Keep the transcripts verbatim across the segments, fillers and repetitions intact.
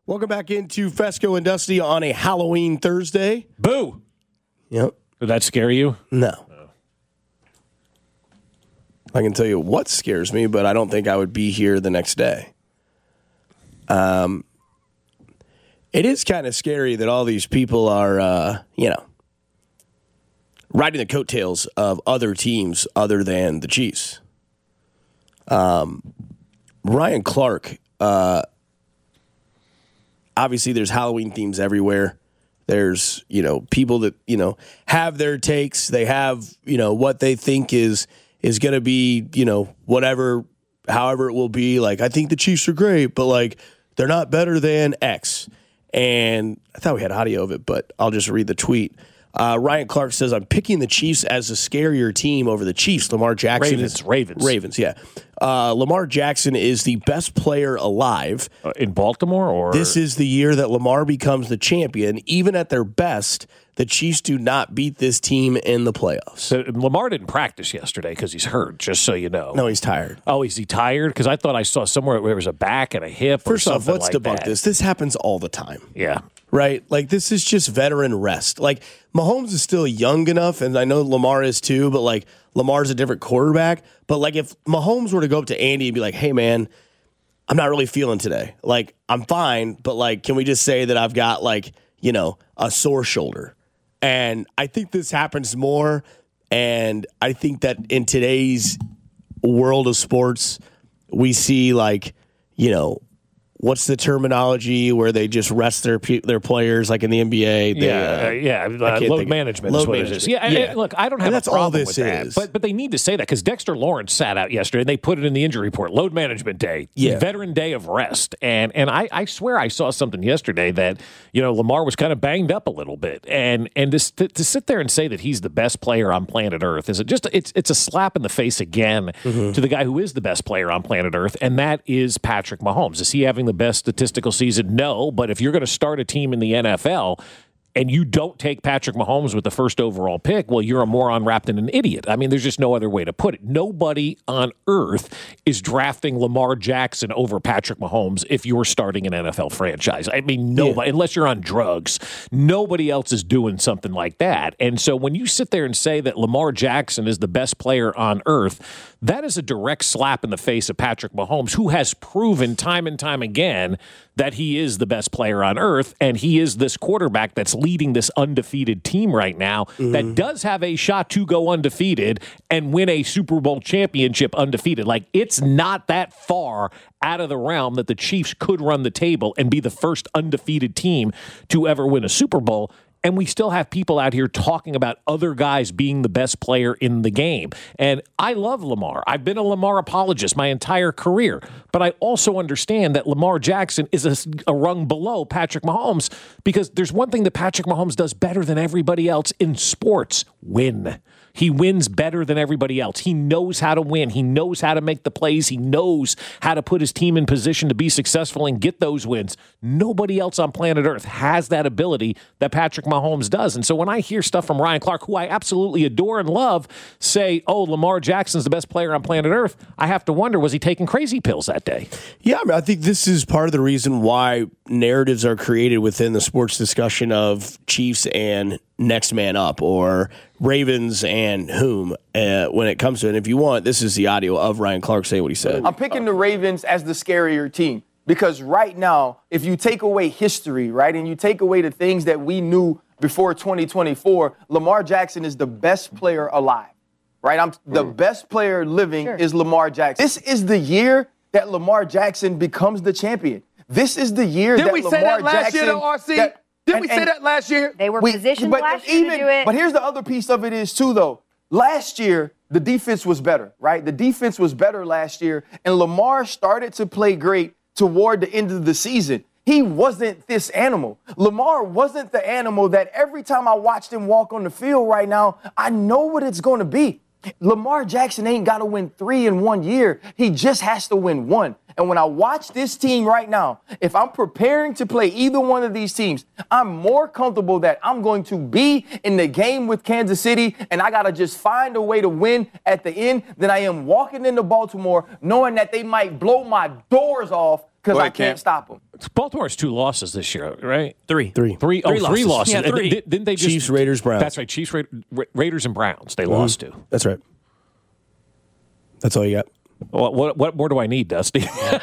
Welcome back into Fesco and Dusty on a Halloween Thursday. Boo! Yep. Did that scare you? No. Oh. I can tell you what scares me, but I don't think I would be here the next day. Um, it is kind of scary that all these people are, uh, you know, riding the coattails of other teams other than the Chiefs. Um, Ryan Clark, uh, obviously there's Halloween themes everywhere. There's, you know, people that, you know, have their takes. They have, you know, what they think is is going to be, you know, whatever, however it will be. Like, I think the Chiefs are great, but, like, they're not better than X. And I thought we had audio of it, but I'll just read the tweet. Uh, Ryan Clark says, I'm picking the Chiefs as a scarier team over the Chiefs. Lamar Jackson Ravens, is, Ravens. Ravens, yeah. Uh, Lamar Jackson is the best player alive. Uh, in Baltimore? Or This is the year that Lamar becomes the champion. Even at their best, the Chiefs do not beat this team in the playoffs. So Lamar didn't practice yesterday because he's hurt, just so you know. No, he's tired. Oh, is he tired? Because I thought I saw somewhere where there was a back and a hip or First something off, let's like debunk that. this. This happens all the time. Yeah. Right? Like, this is just veteran rest. Like, Mahomes is still young enough, and I know Lamar is too, but, like, Lamar's a different quarterback. But, like, if Mahomes were to go up to Andy and be like, hey, man, I'm not really feeling today. Like, I'm fine, but, like, can we just say that I've got, like, you know, a sore shoulder? And I think this happens more, and I think that in today's world of sports, we see, like, you know, what's the terminology where they just rest their their players, like in the N B A? They, yeah, uh, yeah, uh, load management load is what management. it is. Yeah, yeah. And look, I don't have and that's a problem all this with that, is. but but they need to say that because Dexter Lawrence sat out yesterday, and they put it in the injury report. Load management day, yeah. veteran day of rest, and and I, I swear I saw something yesterday that you know Lamar was kind of banged up a little bit, and and to, to, to sit there and say that he's the best player on planet Earth is it just it's it's a slap in the face again mm-hmm. to the guy who is the best player on planet Earth, and that is Patrick Mahomes. Is he having the best statistical season? No, but if you're going to start a team in the N F L and you don't take Patrick Mahomes with the first overall pick, well, you're a moron wrapped in an idiot. I mean, there's just no other way to put it. Nobody on earth is drafting Lamar Jackson over Patrick Mahomes if you're starting an N F L franchise. I mean, nobody, yeah. unless you're on drugs, nobody else is doing something like that. And so when you sit there and say that Lamar Jackson is the best player on earth, that is a direct slap in the face of Patrick Mahomes, who has proven time and time again that he is the best player on earth, and he is this quarterback that's leading this undefeated team right now mm-hmm. that does have a shot to go undefeated and win a Super Bowl championship undefeated. Like, it's not that far out of the realm that the Chiefs could run the table and be the first undefeated team to ever win a Super Bowl. And we still have people out here talking about other guys being the best player in the game. And I love Lamar. I've been a Lamar apologist my entire career. But I also understand that Lamar Jackson is a, a rung below Patrick Mahomes because there's one thing that Patrick Mahomes does better than everybody else in sports: win. He wins better than everybody else. He knows how to win. He knows how to make the plays. He knows how to put his team in position to be successful and get those wins. Nobody else on planet Earth has that ability that Patrick Mahomes does. And so when I hear stuff from Ryan Clark, who I absolutely adore and love, say, oh, Lamar Jackson's the best player on planet Earth, I have to wonder, was he taking crazy pills that day? Yeah, I mean, I think this is part of the reason why narratives are created within the sports discussion of Chiefs and next man up, or Ravens and whom, uh, when it comes to it. And if you want, this is the audio of Ryan Clark say what he said. I'm picking the Ravens as the scarier team because right now, if you take away history, right, and you take away the things that we knew before twenty twenty-four, Lamar Jackson is the best player alive, right? I'm the mm. best player living sure. is Lamar Jackson. This is the year that Lamar Jackson becomes the champion. This is the year Didn't that we Lamar say that last Jackson, year, though, R C? That, Didn't and, we say and that last year? They were we, positioned but last even, year to do it. But here's the other piece of it is, too, though. Last year, the defense was better, right? The defense was better last year, and Lamar started to play great toward the end of the season. He wasn't this animal. Lamar wasn't the animal that every time I watched him walk on the field right now, I know what it's going to be. Lamar Jackson ain't got to win three in one year. He just has to win one. And when I watch this team right now, if I'm preparing to play either one of these teams, I'm more comfortable that I'm going to be in the game with Kansas City and I got to just find a way to win at the end than I am walking into Baltimore knowing that they might blow my doors off because I ahead, can't Cam. stop them. Baltimore has two losses this year, right? Three. Three. Three, oh, Three three losses. losses. Yeah, And three. Didn't they just Chiefs, Raiders, Browns. That's right. Chiefs, Ra- Ra- Raiders, and Browns. They mm-hmm. lost to. That's right. That's all you got. What, what what more do I need, Dusty?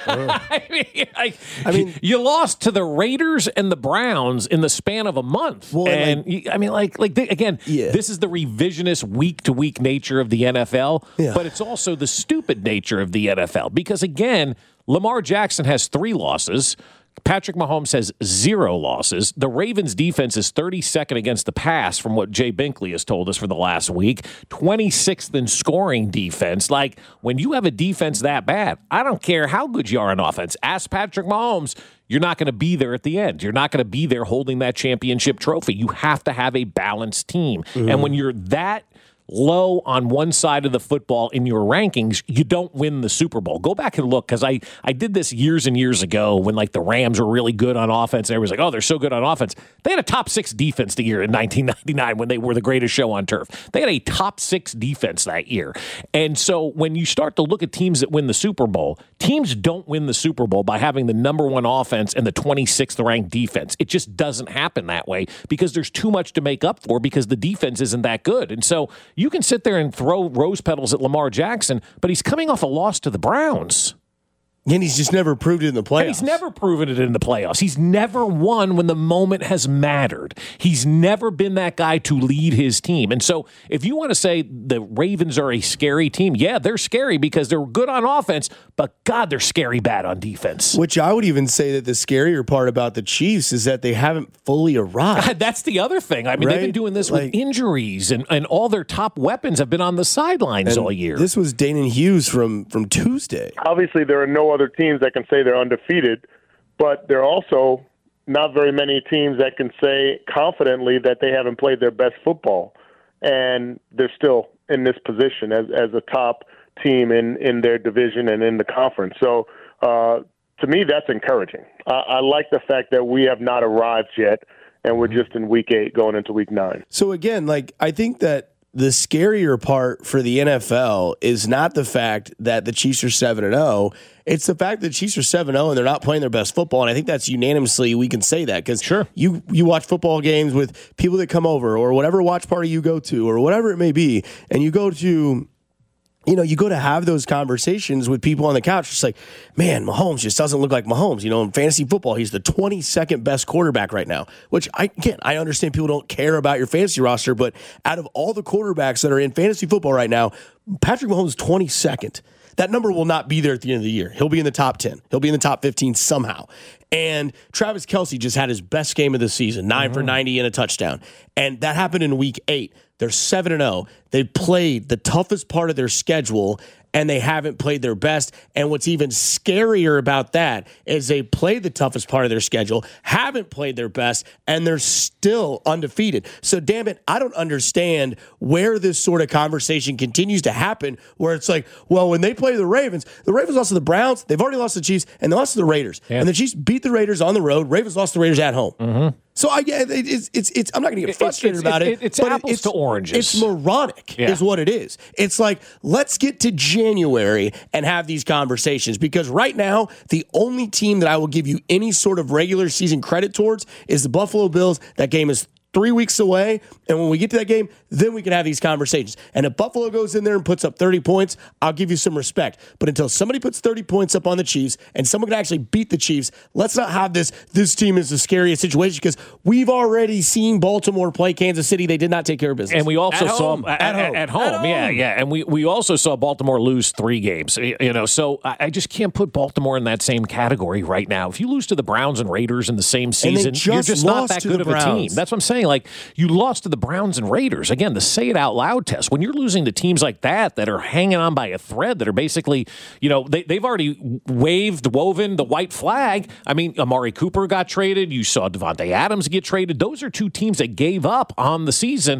I mean, I, I mean- you lost to the Raiders and the Browns in the span of a month. Well, and and like- you- I mean, like, like they, again, Yeah. this is the revisionist week to week nature of the N F L, Yeah. but it's also the stupid nature of the N F L because, again, Lamar Jackson has three losses. Patrick Mahomes has zero losses. The Ravens' defense is thirty-second against the pass, from what Jay Binkley has told us for the last week, twenty-sixth in scoring defense. Like, when you have a defense that bad, I don't care how good you are on offense. Ask Patrick Mahomes. You're not going to be there at the end. You're not going to be there holding that championship trophy. You have to have a balanced team. Mm-hmm. And when you're that low on one side of the football in your rankings, you don't win the Super Bowl. Go back and look, because I, I did this years and years ago when, like, the Rams were really good on offense. Everybody's like, oh, they're so good on offense. They had a top six defense the year in nineteen ninety-nine when they were the greatest show on turf. They had a top six defense that year. And so when you start to look at teams that win the Super Bowl, teams don't win the Super Bowl by having the number one offense and the twenty-sixth ranked defense. It just doesn't happen that way because there's too much to make up for because the defense isn't that good. And so you can sit there and throw rose petals at Lamar Jackson, but he's coming off a loss to the Browns. And he's just never proved it in the playoffs. And he's never proven it in the playoffs. He's never won when the moment has mattered. He's never been that guy to lead his team. And so if you want to say the Ravens are a scary team, yeah, they're scary because they're good on offense, but God, they're scary bad on defense. Which I would even say that the scarier part about the Chiefs is that they haven't fully arrived. That's the other thing. I mean, Right? they've been doing this Like- with injuries, and, and all their top weapons have been on the sidelines And all year. This was Danon Hughes from, from Tuesday. Obviously, there are no other teams that can say they're undefeated, but there are also not very many teams that can say confidently that they haven't played their best football, and they're still in this position as, as a top team in, in their division and in the conference. So uh, to me, that's encouraging. I, I like the fact that we have not arrived yet, and we're just in week eight going into week nine. So again, like, I think that the scarier part for the N F L is not the fact that the Chiefs are seven and oh. It's the fact that the Chiefs are seven and oh and they're not playing their best football. And I think that's unanimously, we can say that because Sure. you, you watch football games with people that come over or whatever watch party you go to or whatever it may be, and you go to, you know, you go to have those conversations with people on the couch. It's like, man, Mahomes just doesn't look like Mahomes. You know, in fantasy football, he's the twenty-second best quarterback right now, which I, again, I understand people don't care about your fantasy roster, but out of all the quarterbacks that are in fantasy football right now, Patrick Mahomes is twenty-second. That number will not be there at the end of the year. He'll be in the top ten. He'll be in the top fifteen somehow. And Travis Kelce just had his best game of the season, nine mm-hmm. for ninety and a touchdown. And that happened in week eight. They're seven and oh. They played the toughest part of their schedule, and they haven't played their best. And what's even scarier about that is they played the toughest part of their schedule, haven't played their best, and they're still undefeated. So, damn it, I don't understand where this sort of conversation continues to happen, where it's like, well, when they play the Ravens, the Ravens lost to the Browns, they've already lost to the Chiefs, and they lost to the Raiders. Yeah. And the Chiefs beat the Raiders on the road. Ravens lost to the Raiders at home. Mm-hmm. So I get it, it's it's it's I'm not going to get frustrated it's, about it's, it. It's but apples it's, to oranges. It's moronic, Yeah. is what it is. It's like, let's get to January and have these conversations, because right now the only team that I will give you any sort of regular season credit towards is the Buffalo Bills. That game is three weeks away, and when we get to that game, then we can have these conversations. And if Buffalo goes in there and puts up thirty points, I'll give you some respect. But until somebody puts thirty points up on the Chiefs and someone can actually beat the Chiefs, let's not have this, this team is the scariest situation, because we've already seen Baltimore play Kansas City. They did not take care of business. And we also At saw home. at, At at, home. at home, At home. yeah, yeah, and we, we also saw Baltimore lose three games. You know, so I, I just can't put Baltimore in that same category right now. If you lose to the Browns and Raiders in the same season, just you're just not lost that to good the of a team. Browns. That's what I'm saying. Like, you lost to the Browns and Raiders. Again, the say it out loud test. When you're losing to teams like that that are hanging on by a thread, that are basically, you know, they, they've already waved, woven the white flag. I mean, Amari Cooper got traded. You saw Devontae Adams get traded. Those are two teams that gave up on the season.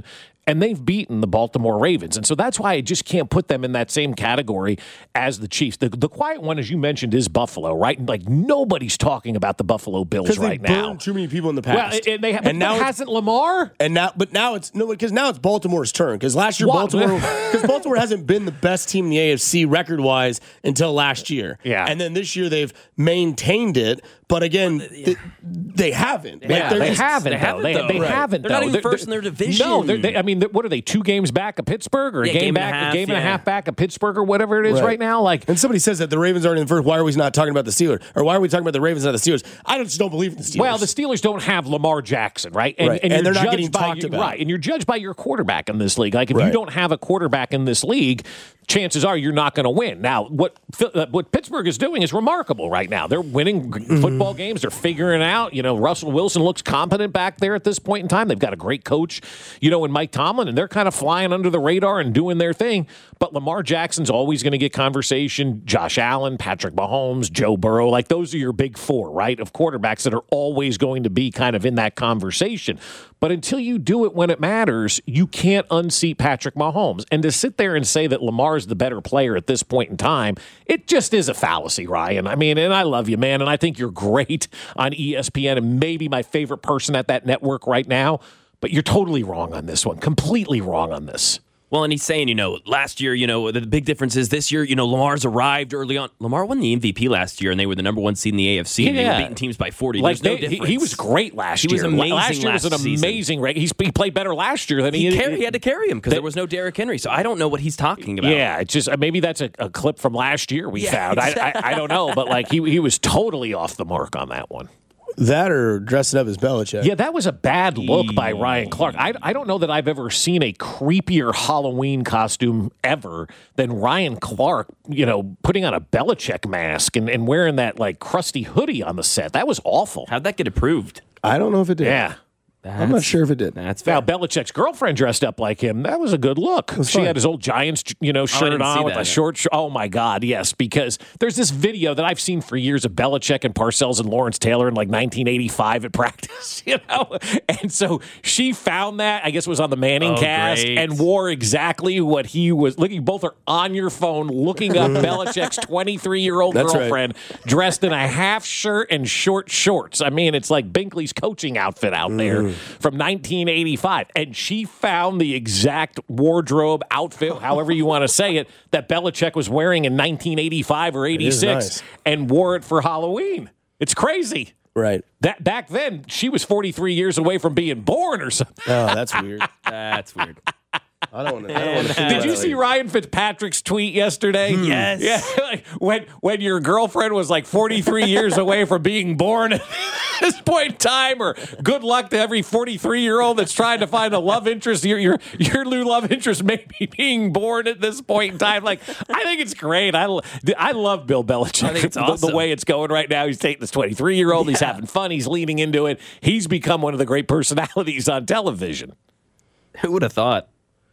and they've beaten the Baltimore Ravens. And so that's why I just can't put them in that same category as the Chiefs. The, the quiet one, as you mentioned, is Buffalo, right? Like, nobody's talking about the Buffalo Bills right they now. burned too many people in the past. Well, and they have, and but now hasn't Lamar? And now, but now it's no, because now it's Baltimore's turn. Because last year, What? Baltimore, because Baltimore hasn't been the best team in the A F C record wise until last year. Yeah. And then this year they've maintained it. But again, well, yeah. they, they haven't. Yeah, like they just, haven't. They though. haven't. They, Though. they Right. haven't. They're though. not even they're, first in their division. No, they, I mean, what are they? Two games back of Pittsburgh, or yeah, a game, game back, and a half, a game yeah. and a half back of Pittsburgh, or whatever it is right, right now? Like, and somebody says that the Ravens aren't in the first. Why are we not talking about the Steelers? Or why are we talking about the Ravens, not the Steelers? I just don't believe in the Steelers. Well, the Steelers don't have Lamar Jackson, right? And, right. and, and you're they're not judged getting by talked your, about, right? And you're judged by your quarterback in this league. Like, if right. you don't have a quarterback in this league, chances are you're not going to win. Now, what what Pittsburgh is doing is remarkable right now. They're winning mm-hmm. football games. They're figuring out. You know, Russell Wilson looks competent back there at this point in time. They've got a great coach, you know, in Mike Tomlin, and they're kind of flying under the radar and doing their thing. But Lamar Jackson's always going to get conversation. Josh Allen, Patrick Mahomes, Joe Burrow, like those are your big four, right, of quarterbacks that are always going to be kind of in that conversation. But until you do it when it matters, you can't unseat Patrick Mahomes. And to sit there and say that Lamar's the better player at this point in time, it just is a fallacy, Ryan. I mean, and I love you, man, and I think you're great on E S P N and maybe my favorite person at that network right now, but you're totally wrong on this one, completely wrong on this. Well, and he's saying, you know, last year, you know, the big difference is this year, you know, Lamar's arrived early on. Lamar won the M V P last year, and they were the number one seed in the A F C, and yeah. they were beating teams by forty. Like There's they, no difference. He, he was great last he year. He was amazing last year last was an season. amazing rate. He, he played better last year than he, he, he, carry, he had to carry him because there was no Derrick Henry. So I don't know what he's talking about. Yeah, it's just maybe that's a, a clip from last year we yeah, found. Exactly. I, I I don't know, but like he he was totally off the mark on that one. That or dressing up as Belichick. Yeah, that was a bad look by Ryan Clark. I, I don't know that I've ever seen a creepier Halloween costume ever than Ryan Clark, you know, putting on a Belichick mask and, and wearing that, like, crusty hoodie on the set. That was awful. How'd that get approved? I don't know if it did. Yeah. That's, I'm not sure if it did. That's fair. Now, Belichick's girlfriend dressed up like him. That was a good look. She fun. had his old Giants, you know, shirt oh, on with that, a yeah. short. Sh- oh my God, yes! Because there's this video that I've seen for years of Belichick and Parcells and Lawrence Taylor in like nineteen eighty-five at practice, you know. And so she found that. I guess it was on the Manning oh, cast great. and wore exactly what he was looking. Both are on your phone looking up Belichick's twenty-three year old That's girlfriend right. dressed in a half shirt and short shorts. I mean, it's like Binkley's coaching outfit out there Mm. from nineteen eighty-five, and she found the exact wardrobe outfit, however you want to say it, that Belichick was wearing in nineteen eighty-five or eighty-six, nice. and wore it for Halloween. It's crazy. Right. That back then, she was forty-three years away from being born or something. Oh, that's weird. That's weird. I don't want to. Did you see Ryan Fitzpatrick's tweet yesterday? Yes. Yeah. Like when when your girlfriend was like forty-three years away from being born at this point in time, or good luck to every forty-three year old that's trying to find a love interest. Your your your new love interest may be being born at this point in time. Like, I think it's great. I, I love Bill Belichick. I think it's the, awesome. the way it's going right now. He's taking this twenty-three year old. He's having fun. He's leaning into it. He's become one of the great personalities on television. Who would have thought?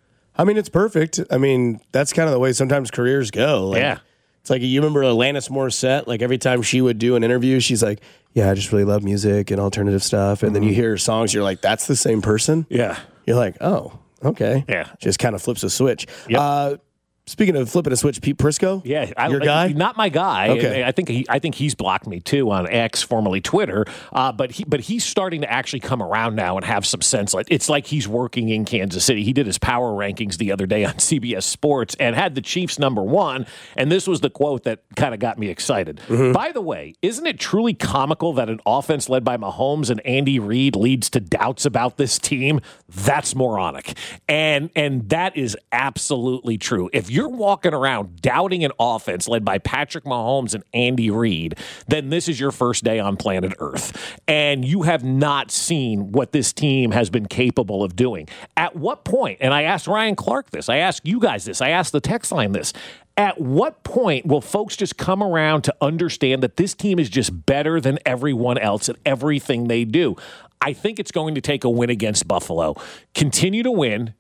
I mean, it's perfect. I mean, that's kind of the way sometimes careers go. Like, Yeah. It's like, you remember Alanis Morissette? Like, every time she would do an interview, she's like, yeah, I just really love music and alternative stuff. And then you hear her songs, you're like, that's the same person? Yeah. You're like, oh, okay. Yeah. Just kind of flips a switch. Yep. Uh, speaking of flipping a switch, Pete Prisco? Yeah, I, Your guy? Not my guy. Okay. I think he, I think he's blocked me too on X, formerly Twitter. Uh, but he, but he's starting to actually come around now and have some sense. Like, it's like he's working in Kansas City. He did his power rankings the other day on C B S Sports and had the Chiefs number one. And this was the quote that kind of got me excited. Mm-hmm. By the way, isn't it truly comical that an offense led by Mahomes and Andy Reid leads to doubts about this team? That's moronic, and and that is absolutely true. If you're walking around doubting an offense led by Patrick Mahomes and Andy Reid, then this is your first day on planet Earth. And you have not seen what this team has been capable of doing. At what point, and I asked Ryan Clark this, I asked you guys this, I asked the text line this, at what point will folks just come around to understand that this team is just better than everyone else at everything they do? I think it's going to take a win against Buffalo. Continue to win.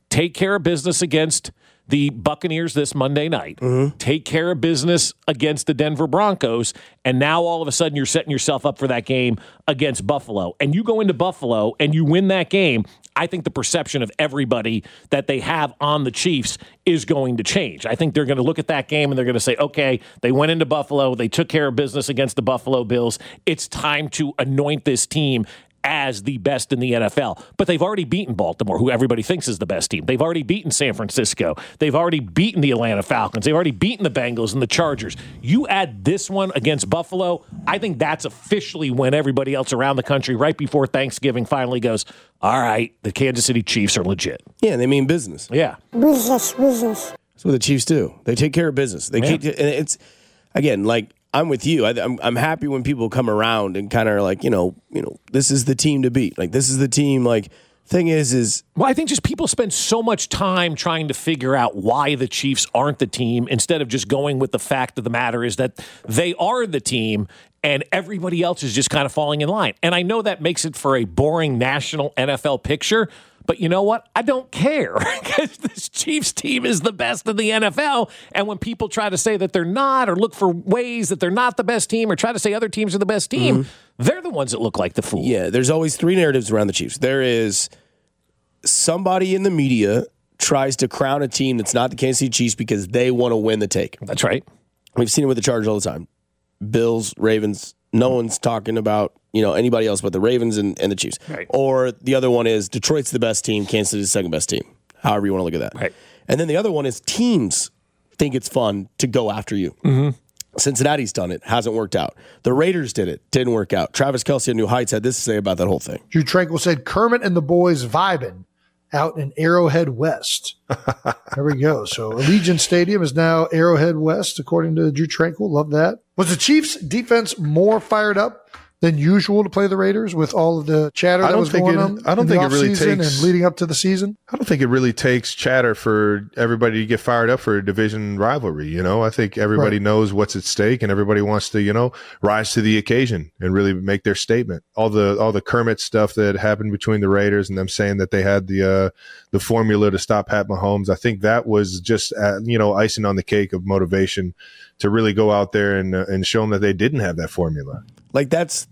take care of business against the Buccaneers this Monday night, mm-hmm. take care of business against the Denver Broncos, and now all of a sudden you're setting yourself up for that game against Buffalo. And you go into Buffalo and you win that game, I think the perception of everybody that they have on the Chiefs is going to change. I think they're going to look at that game and they're going to say, okay, they went into Buffalo, they took care of business against the Buffalo Bills. It's time to anoint this team as the best in the N F L. But they've already beaten Baltimore, who everybody thinks is the best team. They've already beaten San Francisco. They've already beaten the Atlanta Falcons. They've already beaten the Bengals and the Chargers. You add this one against Buffalo, I think that's officially when everybody else around the country, right before Thanksgiving, finally goes, all right, the Kansas City Chiefs are legit. Yeah, they mean business. Yeah. Business, business. That's what the Chiefs do. They take care of business. They Yeah. keep, and it's, again, like, I'm with you. I, I'm I'm happy when people come around and kind of are like, you know, you know, this is the team to beat. Like, this is the team. Like, thing is, is Well, I think just people spend so much time trying to figure out why the Chiefs aren't the team instead of just going with the fact of the matter is that they are the team and everybody else is just kind of falling in line. And I know that makes it for a boring national N F L picture, but you know what? I don't care because this Chiefs team is the best in the N F L. And when people try to say that they're not or look for ways that they're not the best team or try to say other teams are the best team, mm-hmm. they're the ones that look like the fool. Yeah, there's always three narratives around the Chiefs. There is somebody in the media tries to crown a team that's not the Kansas City Chiefs because they want to win the take. That's right. We've seen it with the Chargers all the time. Bills, Ravens, no one's talking about, you know, anybody else but the Ravens and, and the Chiefs. Right. Or the other one is Detroit's the best team, Kansas City's the second best team. However you want to look at that. Right. And then the other one is teams think it's fun to go after you. Mm-hmm. Cincinnati's done it. Hasn't worked out. The Raiders did it. Didn't work out. Travis Kelce of New Heights had this to say about that whole thing. Drew Tranquil said, Kermit and the boys vibing out in Arrowhead West. There we go. So Allegiant Stadium is now Arrowhead West, according to Drew Tranquil. Love that. Was the Chiefs defense more fired up than usual to play the Raiders with all of the chatter that was going it, on? I don't in think the it really offseason takes and leading up to the season. I don't think it really takes chatter for everybody to get fired up for a division rivalry. You know, I think everybody Right. knows what's at stake, and everybody wants to, you know, rise to the occasion and really make their statement. All the all the Kermit stuff that happened between the Raiders and them saying that they had the uh, the formula to stop Pat Mahomes, I think that was just uh, you know icing on the cake of motivation to really go out there and uh, and show them that they didn't have that formula. Like, that's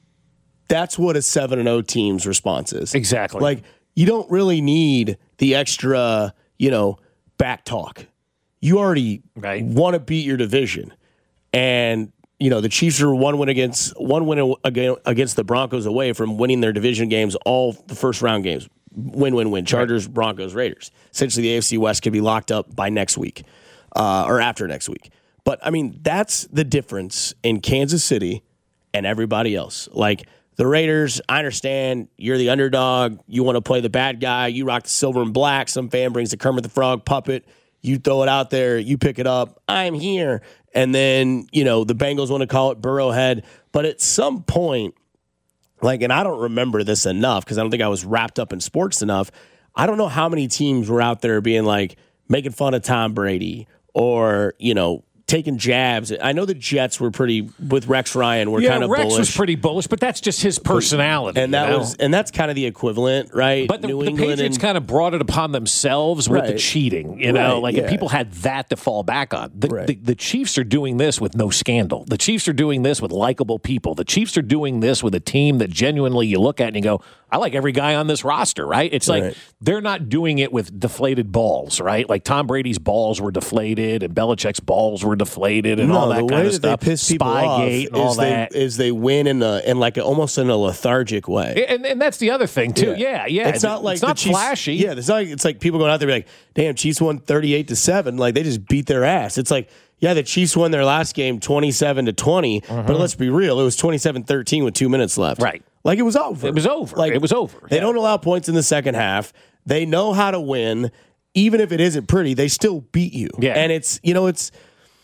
that's what a seven and oh team's response is. Exactly. Like, you don't really need the extra, you know, back talk. You already Right. want to beat your division. And, you know, the Chiefs are one win against one win ag- against the Broncos away from winning their division games, all the first round games. Win, win, win. Chargers, right. Broncos, Raiders. Essentially, the A F C West could be locked up by next week uh, or after next week. But, I mean, that's the difference in Kansas City and everybody else. Like, the Raiders, I understand you're the underdog. You want to play the bad guy. You rock the silver and black. Some fan brings the Kermit the Frog puppet. You throw it out there. You pick it up. I'm here. And then, you know, the Bengals want to call it Burrowhead. But at some point, like, and I don't remember this enough because I don't think I was wrapped up in sports enough. I don't know how many teams were out there being like making fun of Tom Brady or, you know, taking jabs. I know the Jets were pretty with Rex Ryan. Were yeah, kind of Rex bullish. was pretty bullish, but that's just his personality, and that you know? was and that's kind of the equivalent, right? But the, New the England Patriots and, kind of brought it upon themselves with the Right. cheating, you know, Right, like yeah. if people had that to fall back on. The, Right. the, the Chiefs are doing this with no scandal. The Chiefs are doing this with likable people. The Chiefs are doing this with a team that genuinely you look at and you go, I like every guy on this roster, right? It's like Right. they're not doing it with deflated balls, right? Like Tom Brady's balls were deflated and Belichick's balls were deflated and no, all that the kind way of that stuff. they piss people off Spygate and all is they, that. is they win in a in like a, almost in a lethargic way. And, and that's the other thing too. Yeah, yeah. It's not like it's not the Chiefs, flashy. Yeah, it's not like it's like people going out there and be like, "Damn, Chiefs won thirty-eight to seven." Like they just beat their ass. It's like, yeah, the Chiefs won their last game twenty-seven to twenty, but let's be real, it was twenty-seven thirteen with two minutes left. Right. Like it was over. It was over. Like It was over. They Yeah. don't allow points in the second half. They know how to win. Even if it isn't pretty, they still beat you. Yeah. And it's, you know, it's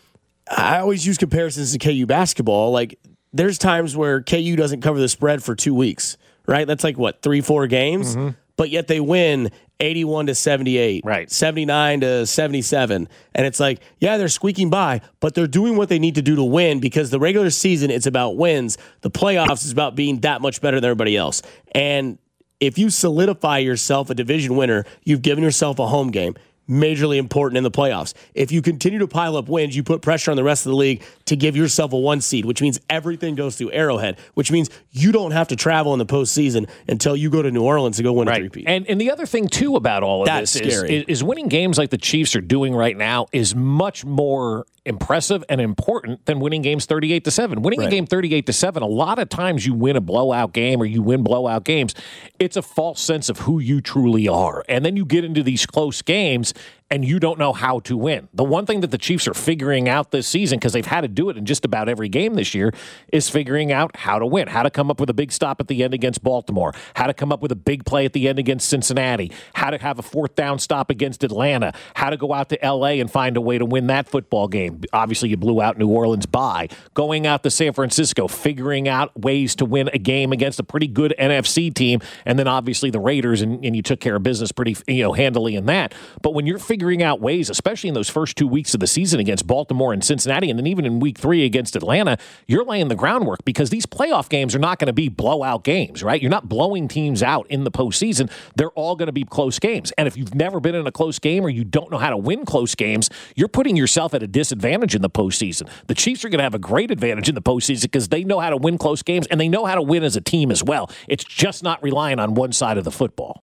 I always use comparisons to K U basketball. Like there's times where K U doesn't cover the spread for two weeks, right? That's like what, three, four games? Mm-hmm. But yet they win eighty-one to seventy-eight, Right. seventy-nine to seventy-seven. And it's like, yeah, they're squeaking by, but they're doing what they need to do to win because the regular season, it's about wins. The playoffs is about being that much better than everybody else. And if you solidify yourself a division winner, you've given yourself a home game. Majorly important in the playoffs. If you continue to pile up wins, you put pressure on the rest of the league to give yourself a one seed, which means everything goes through Arrowhead, which means you don't have to travel in the postseason until you go to New Orleans to go win right. a three-peat. And and the other thing too about all of That's this is, scary. is, is winning games like the Chiefs are doing right now is much more impressive and important than winning games thirty-eight to seven. Winning Right. a game thirty-eight to seven, a lot of times you win a blowout game or you win blowout games, it's a false sense of who you truly are. And then you get into these close games and you don't know how to win. The one thing that the Chiefs are figuring out this season, because they've had to do it in just about every game this year, is figuring out how to win, how to come up with a big stop at the end against Baltimore, how to come up with a big play at the end against Cincinnati, how to have a fourth down stop against Atlanta, how to go out to L A and find a way to win that football game. Obviously, you blew out New Orleans by going out to San Francisco, figuring out ways to win a game against a pretty good N F C team, and then obviously the Raiders, and, and you took care of business pretty you know handily in that. But when you're figuring out ways, especially in those first two weeks of the season against Baltimore and Cincinnati, and then even in week three against Atlanta, you're laying the groundwork because these playoff games are not going to be blowout games, right? You're not blowing teams out in the postseason. They're all going to be close games. And if you've never been in a close game or you don't know how to win close games, you're putting yourself at a disadvantage in the postseason. The Chiefs are going to have a great advantage in the postseason because they know how to win close games and they know how to win as a team as well. It's just not relying on one side of the football.